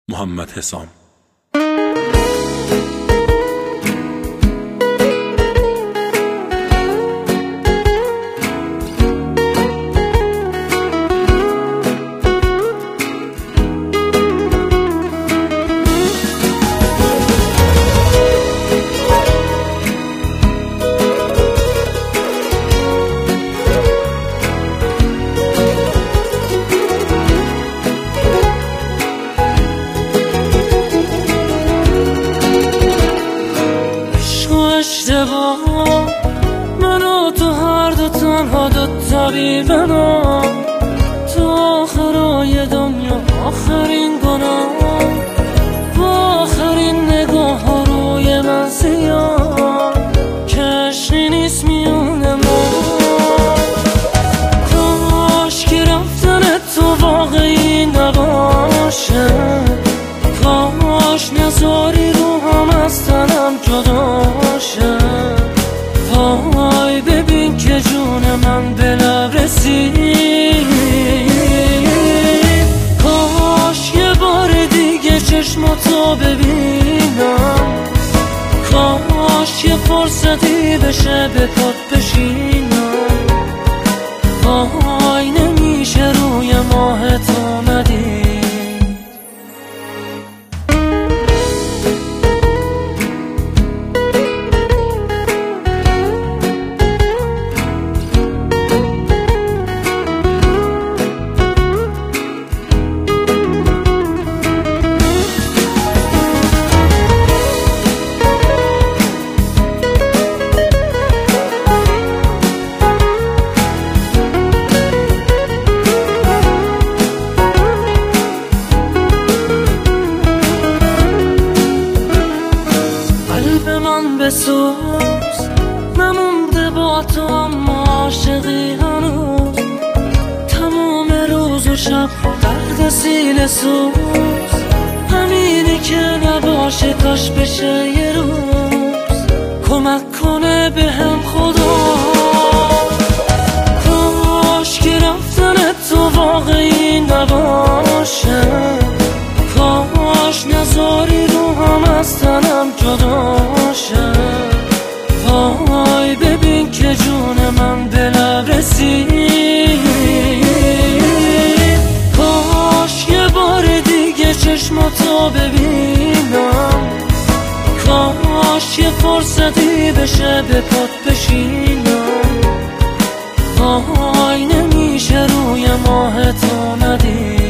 محمد حسام. اشتباه من و تو هر دو تنها دوتا بی بنا، تو آخرای دنیا آخرین گناه، با آخرین نگاه ها روی من سیاه، کشی نیست میون ما. کاش که رفتن تو واقعی نباشه، کاش نذاری روحم از تنم جدا شه. وای ببین که جون من به لب رسید، کاش یه بار دیگه چشماتو ببینم، کاش یه فرصتی بشه به پات بشینم. وای نمیشه روی ماه تو ندید. بسوز نمونده با تو اما عاشقی هنوز، تمام روز و شب درد سینه سوز، همینی که نباشه کاش بشه یه روز، کمک کنه به هم خدا. کاش که رفتن تو واقعی نباشه، کاش نذاری روحم از تنم جدا شه. وای ببین که جون من به لب رسید، کاش یه بار دیگه چشماتو ببینم، کاش یه فرصتی بشه به پات بشینم. وای نمیشه روی ماه تو ندید.